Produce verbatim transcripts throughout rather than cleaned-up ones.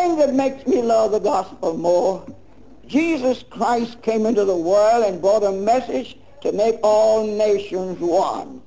thing that makes me love the gospel more, Jesus Christ came into the world and brought a message to make all nations one.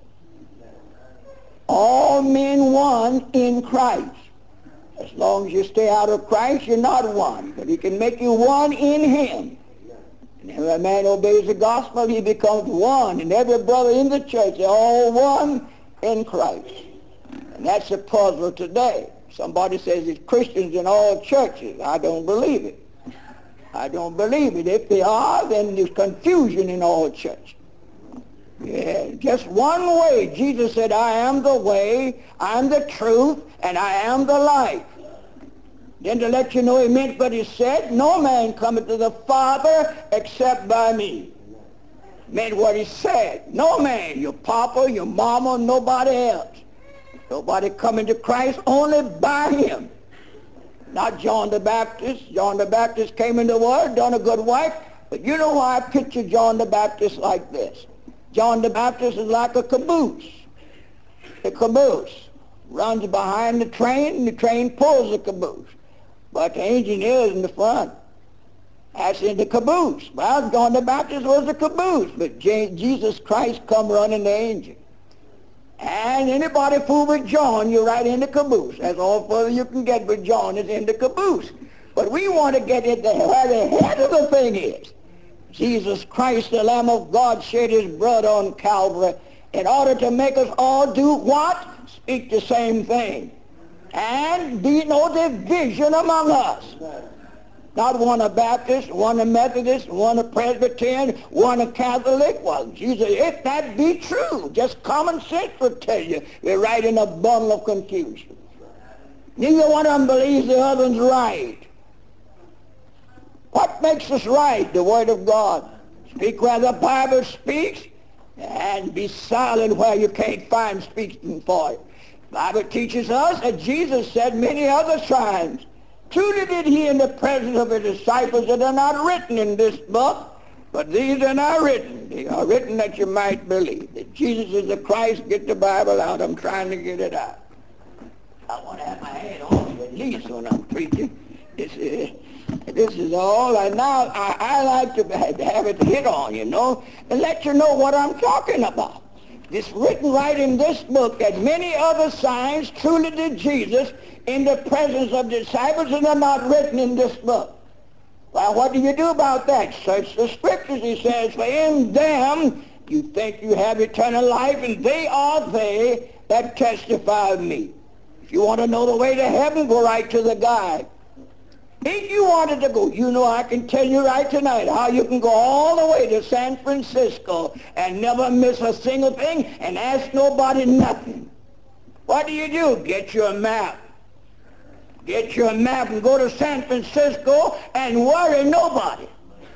All men one in Christ. As long as you stay out of Christ, you're not one. But he can make you one in him. And if a man obeys the gospel, he becomes one. And every brother in the church, they're all one in Christ. And that's the puzzle today. Somebody says it's Christians in all churches. I don't believe it. I don't believe it. If they are, then there's confusion in all churches. Yeah, just one way. Jesus said, I am the way, I am the truth, and I am the life. Then to let you know he meant what he said, no man cometh to the Father except by me. Meant what he said. No man, your papa, your mama, nobody else. Nobody coming to Christ, only by him. Not John the Baptist. John the Baptist came in the world, done a good work, but you know why I picture John the Baptist like this? John the Baptist is like a caboose. The caboose runs behind the train, and the train pulls the caboose. But the engineer is in the front. That's in the caboose. Well, John the Baptist was the caboose, but Jesus Christ come running the engine. And anybody fool with John, you're right in the caboose. That's all further you can get with John is in the caboose. But we want to get it there where the head of the thing is. Jesus Christ, the Lamb of God, shed his blood on Calvary in order to make us all do what? Speak the same thing. And be no division among us. Not one a Baptist, one a Methodist, one a Presbyterian, one a Catholic. Well, Jesus, if that be true, just common sense will tell you, we're right in a bundle of confusion. Neither one of them believes the other's right. What makes us right? The Word of God. Speak where the Bible speaks, and be silent where you can't find speaking for it. The Bible teaches us that Jesus said many other signs. Truly did he in the presence of his disciples that are not written in this book, but these are not written. They are written that you might believe that Jesus is the Christ. Get the Bible out. I'm trying to get it out. I want to have my head on at least when I'm preaching. This is, this is all. And now I, I like to have it hit on, you know, and let you know what I'm talking about. It's written right in this book that many other signs truly did Jesus in the presence of disciples, and they're not written in this book. Well, what do you do about that? Search the scriptures, he says, for in them you think you have eternal life, and they are they that testify of me. If you want to know the way to heaven, go right to the guide. If you wanted to go, you know I can tell you right tonight how you can go all the way to San Francisco and never miss a single thing and ask nobody nothing. What do you do? Get your map. Get your map and go to San Francisco and worry nobody.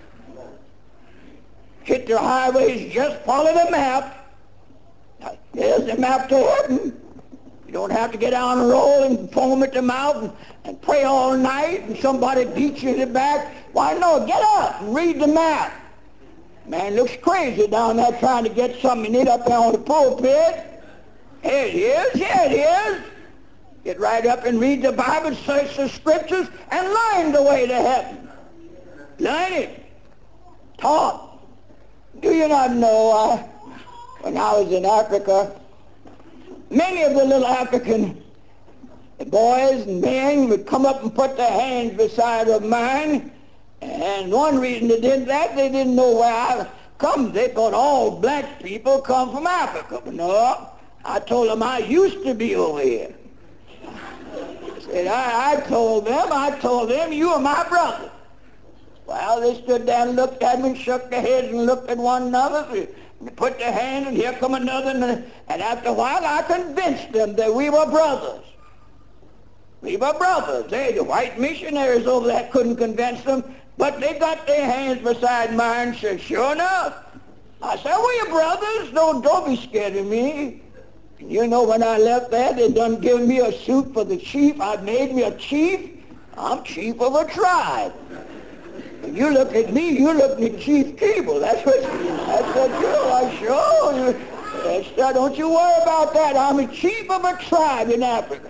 Hit the highways, just follow the map. There's the map to heaven. You don't have to get on a roll and foam at the mouth and, and pray all night and somebody beats you in the back. Why no, get up and read the map. Man looks crazy down there trying to get something to eat up there on the pulpit. Here it is, here it is. Get right up and read the Bible, search the scriptures, and learn the way to heaven. Learn it. Taught. Do you not know, uh, when I was in Africa, many of the little African boys and men would come up and put their hands beside of mine, and one reason they did that, they didn't know where I come. They thought all black people come from Africa. But no, I told them I used to be over here. And I, I told them, I told them, you are my brother. Well, they stood there and looked at me and shook their heads and looked at one another. They put their hands, and here come another. And, and after a while, I convinced them that we were brothers. We were brothers. They, the white missionaries over there couldn't convince them, but they got their hands beside mine and said, sure enough. I said, we're brothers. Don't, don't be scared of me. You know, when I left there, they done give me a suit for the chief. I made me a chief. I'm chief of a tribe. If you look at me, you look at Chief Keeble. That's what, that's what you are, sure. That's, uh, don't you worry about that. I'm a chief of a tribe in Africa.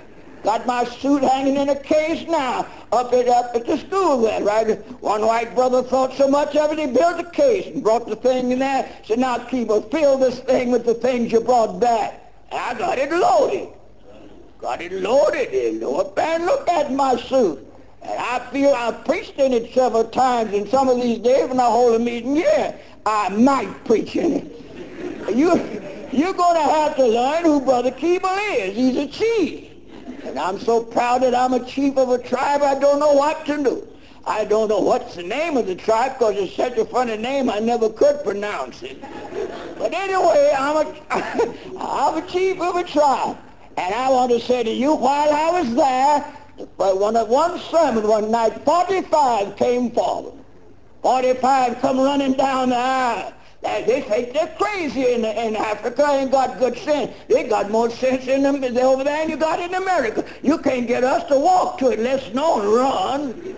Got my suit hanging in a case now up at, up at the school there, right? One white brother thought so much of it, he built a case and brought the thing in there. Said, now, Keeble, fill this thing with the things you brought back. And I got it loaded. Got it loaded. And up there and look at my suit. And I feel I've preached in it several times, and some of these days when I hold a meeting here, I might preach in it. You, you're going to have to learn who Brother Keeble is. He's a chief. And I'm so proud that I'm a chief of a tribe, I don't know what to do. I don't know what's the name of the tribe because it's such a funny name I never could pronounce it. But anyway, I'm a, I'm a chief of a tribe. And I want to say to you, while I was there, but one, one sermon one night, forty-five came forward. forty-five come running down the aisle. They think they're crazy in, in Africa. Ain't got good sense. They got more sense in them over there than you got in America. You can't get us to walk to it, let alone run.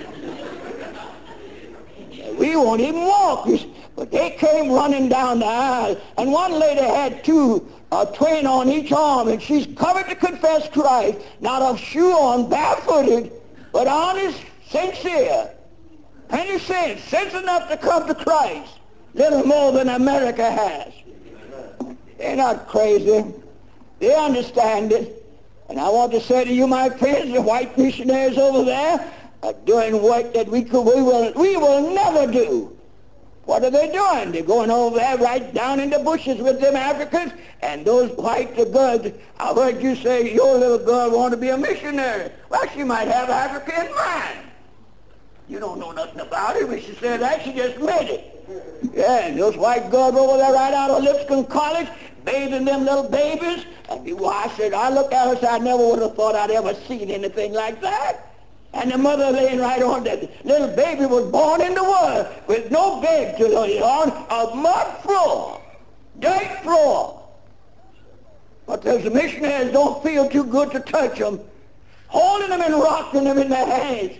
We won't even walk. But they came running down the aisle, and one lady had two a twin on each arm, and she's covered to confess Christ, not a shoe on, barefooted, but honest, sincere, plenty of sense, sense enough to come to Christ, little more than America has. They're not crazy. They understand it. And I want to say to you, my friends, the white missionaries over there are doing work that we could, we will, we will never do. What are they doing? They're going over there right down in the bushes with them Africans, and those white girls. I heard you say your little girl want to be a missionary. Well, she might have Africa in mind. You don't know nothing about it. When she said that, she just made it. Yeah, and those white girls over there right out of Lipscomb College, bathing them little babies. And well, I said, I looked at her and said, I never would have thought I'd ever seen anything like that. And the mother laying right on that little baby was born in the world with no bed to lay on, a mud floor, dirt floor. But those missionaries don't feel too good to touch them, holding them and rocking them in their hands.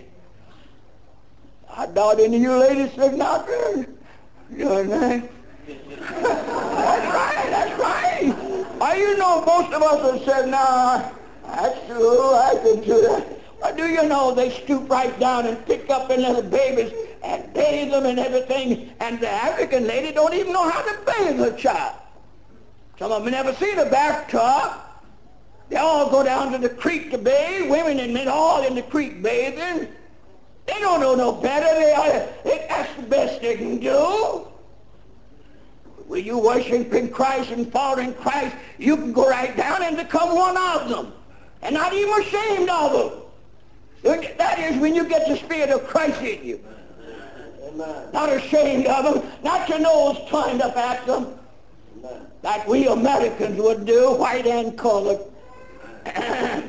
I doubt any of you ladies sitting out there doing that. That's right, that's right. Why, you know, most of us have said, nah, that's true, I can do that. But do you know they stoop right down and pick up their little babies and bathe them and everything, and the African lady don't even know how to bathe her child. Some of them never seen a bathtub. They all go down to the creek to bathe, women and men all in the creek bathing. They don't know no better. They are, they, that's the best they can do. Will you worship in Christ and follow in Christ, you can go right down and become one of them, and not even ashamed of them. That is when you get the Spirit of Christ in you. Amen. Not ashamed of them, not your nose turned up at them, amen, like we Americans would do, white and colored. I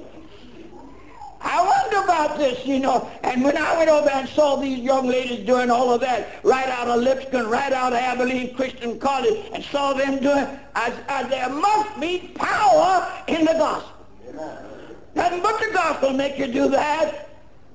wonder about this, you know, and when I went over and saw these young ladies doing all of that, right out of Lipscomb, right out of Abilene Christian College, and saw them doing, I, I, there must be power in the gospel. Amen. Nothing but the gospel make you do that.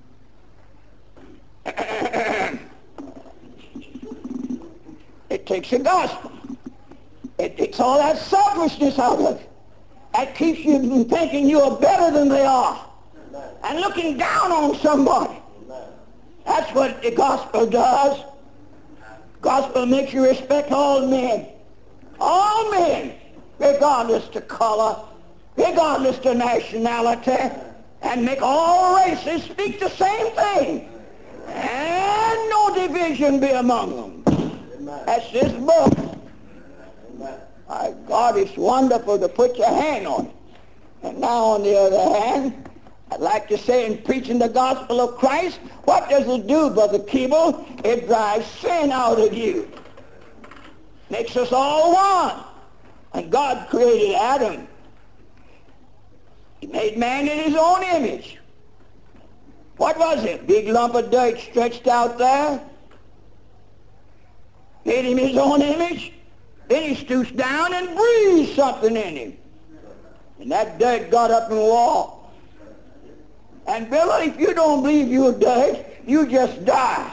It takes the gospel. It takes all that selfishness out of it. That keeps you from thinking you are better than they are and looking down on somebody. That's what the gospel does. Gospel makes you respect all men. All men, regardless to color, regardless to nationality, and make all races speak the same thing, and no division be among them. Amen. That's this book. Amen. My God, it's wonderful to put your hand on it. And now, on the other hand, I'd like to say in preaching the gospel of Christ, what does it do, Brother Keeble? It drives sin out of you. Makes us all one. And God created Adam. He made man in his own image. What was it? Big lump of dirt stretched out there? Made him his own image? Then he stoops down and breathed something in him. And that dirt got up and walked. And Billy, if you don't believe you're dirt, you just die.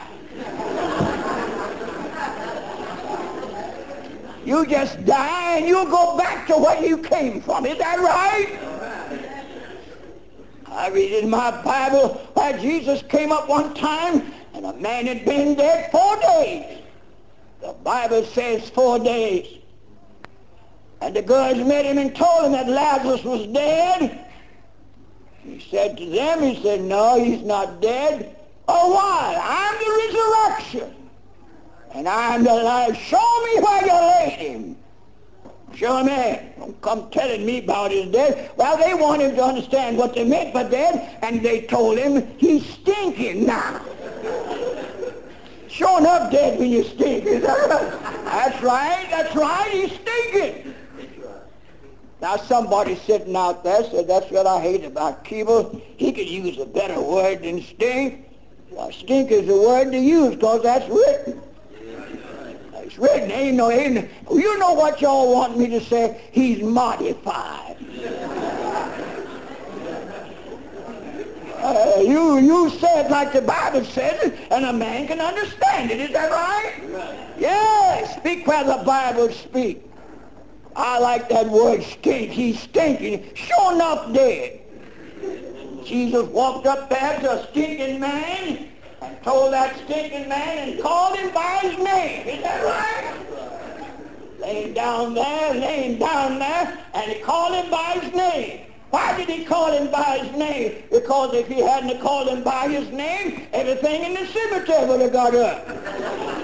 You just die and you'll go back to where you came from. Is that right? I read in my Bible where Jesus came up one time and a man had been dead four days. The Bible says four days. And the girls met him and told him that Lazarus was dead. He said to them, he said, no, he's not dead. Oh, why? I'm the resurrection. And I'm the life. Show me where you laid him. Show me. Don't come telling me about his death. Well, they want him to understand what they meant by dead, and they told him he's stinking now. Sure enough dead when you stink. Is that right? That's right. That's right. He's stinking. Now somebody sitting out there said, that's what I hate about Keeble. He could use a better word than stink. Well, stink is the word to use because that's written. It's written. Ain't no, ain't, you know what y'all want me to say? He's modified. uh, you, you say it like the Bible says it, and a man can understand it. Is that right? Yes. Speak where the Bible speaks. I like that word stink. He's stinking. Sure enough dead. Jesus walked up there to a stinking man and told that stinking man and called him by his name. Is that right? Laying down there, laying down there, and he called him by his name. Why did he call him by his name? Because if he hadn't called him by his name, everything in the cemetery would have got up.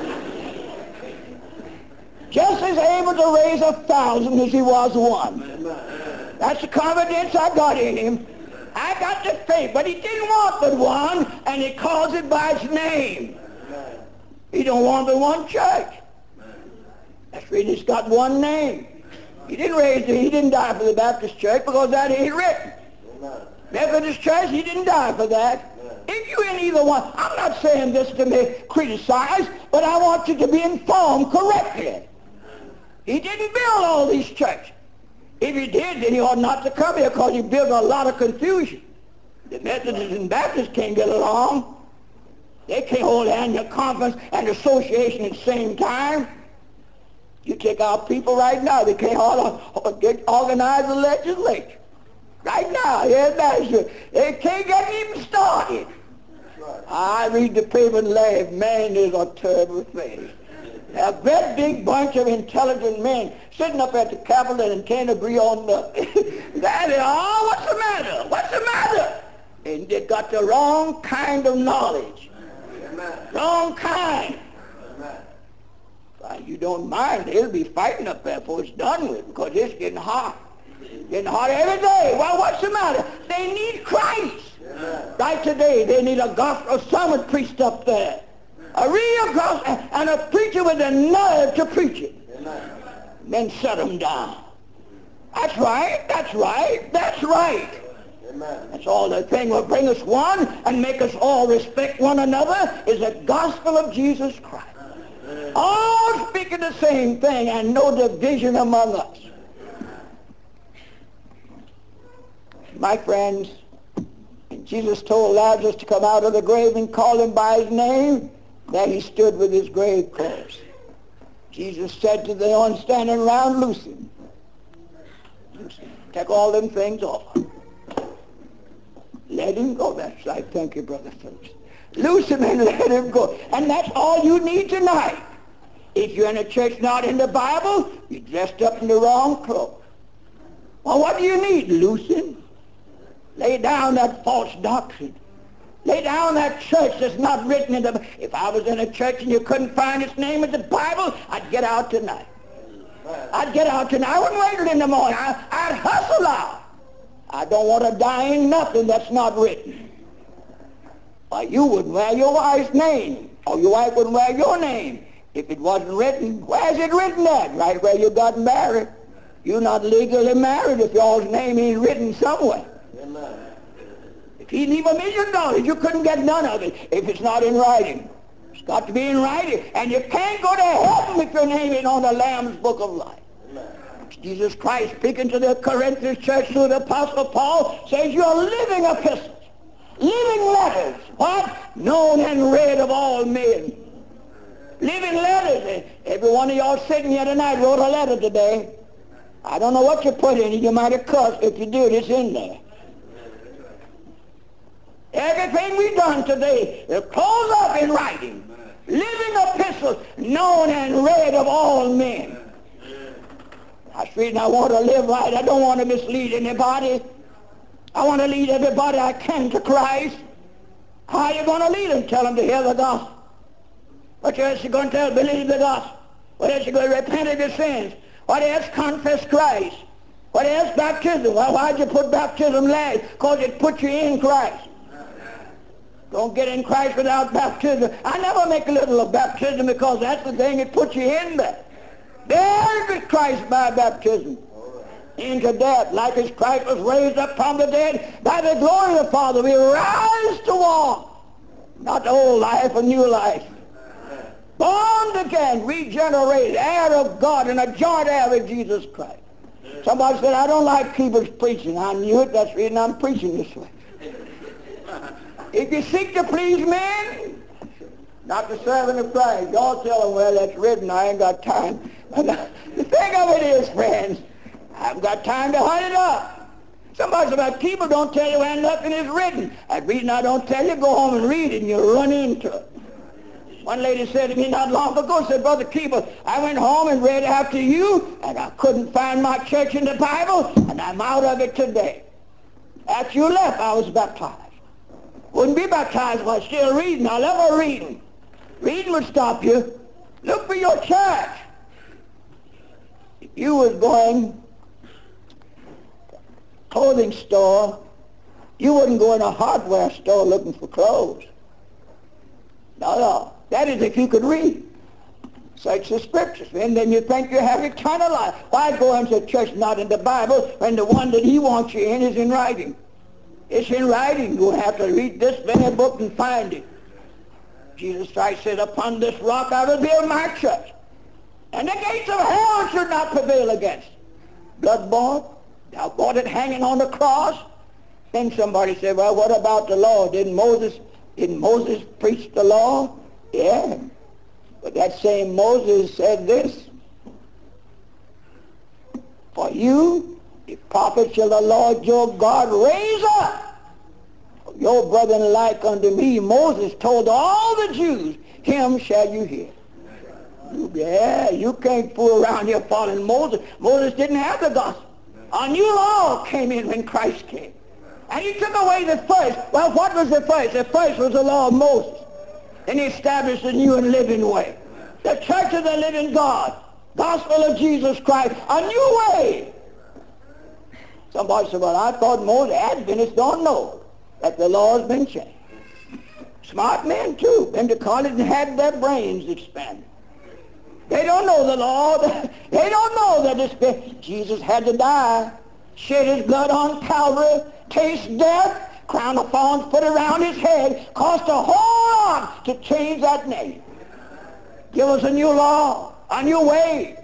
Just as able to raise a thousand as he was one. That's the confidence I got in him. I got the faith, but he didn't want but one, and he calls it by its name. He don't want but one church. That's the reason it's got one name. He didn't raise it, he didn't die for the Baptist church because that ain't written. Methodist church, he didn't die for that. If you in either one, I'm not saying this to be criticized, but I want you to be informed correctly. He didn't build all these churches. If he did, then he ought not to come here because he built a lot of confusion. The Methodists and Baptists can't get along. They can't hold annual conference and association at the same time. You take our people right now, they can't all, get, organize a legislature. Right now, yeah, that's it. They can't get even started. I read the paper and laugh. Man, there's a terrible thing. A very big bunch of intelligent men sitting up at the Capitol and can't agree on nothing. That is, oh, what's the matter? What's the matter? And they got the wrong kind of knowledge. Amen. Wrong kind. Amen. Well, you don't mind, they'll be fighting up there before it's done with because it's getting hot. Getting hot every day. Well, what's the matter? They need Christ. Amen. Right today, they need a gospel summit preached up there. A real gospel, and a preacher with the nerve to preach it. Amen. Then shut them down. That's right, that's right, that's right. Amen. That's all the thing will bring us one and make us all respect one another is the gospel of Jesus Christ. Amen. All speaking the same thing and no division among us. My friends, Jesus told Lazarus to come out of the grave and call him by his name. There he stood with his grave clothes. Jesus said to the one standing around, loose him. Loose him. Take all them things off. Let him go. That's right. Thank you, Brother Phillips. Loose him and let him go. And that's all you need tonight. If you're in a church not in the Bible, you're dressed up in the wrong clothes. Well, what do you need? Loose him. Lay down that false doctrine. Lay down that church that's not written in the... If I was in a church and you couldn't find its name in the Bible, I'd get out tonight. I'd get out tonight. I wouldn't wait in the morning. I, I'd hustle out. I don't want to die in nothing that's not written. Why, you wouldn't wear your wife's name, or your wife wouldn't wear your name if it wasn't written. Where's it written at? Right where you got married. You're not legally married if y'all's name ain't written somewhere. Amen. If he'd leave a million dollars, you couldn't get none of it if it's not in writing. It's got to be in writing. And you can't go to heaven if your name ain't on the Lamb's Book of Life. Amen. Jesus Christ, speaking to the Corinthian church through the Apostle Paul, says you're living epistles, living letters, what? Known and read of all men. Living letters. Every one of y'all sitting here tonight wrote a letter today. I don't know what you put in it. You might have cussed. If you did, it's in there. Everything we've done today is closed up in writing. Living epistles, known and read of all men. I said, I want to live right. I don't want to mislead anybody. I want to lead everybody I can to Christ. How are you going to lead them? Tell them to hear the gospel. What else you going to tell? Believe the gospel. What else you going to repent of your sins? What else? Confess Christ. What else? Baptism. Well, why'd you put baptism last? Because it put you in Christ. Don't get in Christ without baptism. I never make a little of baptism because that's the thing that puts you in there. There is Christ by baptism into death, like as Christ was raised up from the dead by the glory of the Father. We rise to walk, not the old life, a new life. Born again, regenerated, heir of God, and a joint heir with Jesus Christ. Somebody said, I don't like people's preaching. I knew it. That's the reason I'm preaching this way. If you seek to please men, not the servant of Christ, y'all tell them, well, that's written. I ain't got time. But the thing of it is, friends, I haven't got time to hunt it up. Somebody said, well, people don't tell you when nothing is written. That reason I don't tell you, go home and read it, and you'll run into it. One lady said to me not long ago, said, Brother Keeper, I went home and read after you, and I couldn't find my church in the Bible, and I'm out of it today. After you left, I was baptized. Wouldn't be baptized if I was still reading. I love reading. Reading would stop you. Look for your church. If you was going to a clothing store, you wouldn't go in a hardware store looking for clothes. No, no. That is if you could read. Search the scriptures, and then you think you have eternal life. Why go into church not in the Bible when the one that he wants you in is in writing? It's in writing. You have to read this very book and find it. Jesus Christ said, upon this rock I will build my church, and the gates of hell should not prevail against it. Blood bought, thou bought it hanging on the cross. Then somebody said, well, what about the law? Didn't Moses, didn't Moses preach the law? Yeah. But that same Moses said this, for you, the prophet shall the Lord your God raise up your brethren like unto me. Moses told all the Jews, him shall you hear. Yeah, you can't fool around here following Moses. Moses didn't have the gospel. A new law came in when Christ came. And he took away the first. Well, what was the first? The first was the law of Moses. And he established a new and living way. The church of the living God. Gospel of Jesus Christ. A new way. Somebody said, well, I thought most Adventists don't know that the law has been changed. Smart men, too. Been to college and had their brains expanded. They don't know the law. They don't know that this, Jesus had to die, shed his blood on Calvary, taste death, crown of thorns put around his head, cost a whole lot to change that name. Give us a new law, a new way.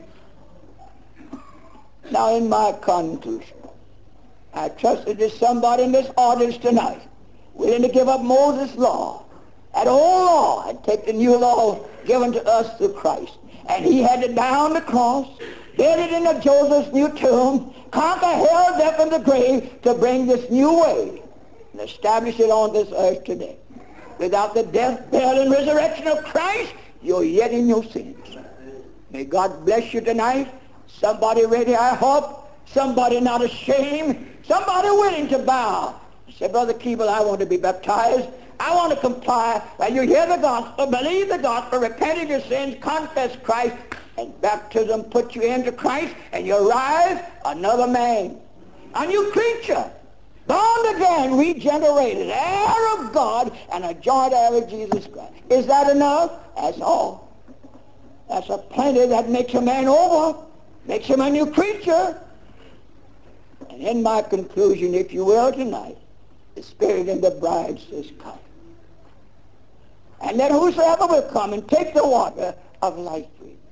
Now, in my conclusion, I trust that there's somebody in this audience tonight willing to give up Moses' law, that old law, and take the new law given to us through Christ. And he had to die on the cross, build it into Joseph's new tomb, conquer hell, death, and the grave to bring this new way and establish it on this earth today. Without the death, burial, and resurrection of Christ, you're yet in your sins. May God bless you tonight. Somebody ready, I hope. Somebody not ashamed. Somebody willing to bow. Say, Brother Keeble, I want to be baptized. I want to comply. Well, you hear the gospel, believe the gospel, repent of your sins, confess Christ, and baptism puts you into Christ, and you rise another man, a new creature, born again, regenerated, heir of God, and a joint heir of Jesus Christ. Is that enough? That's all. That's a plenty that makes a man over, makes him a new creature. And in my conclusion, if you will, tonight, the Spirit and the bride says, come. And let whosoever will come and take the water of life free.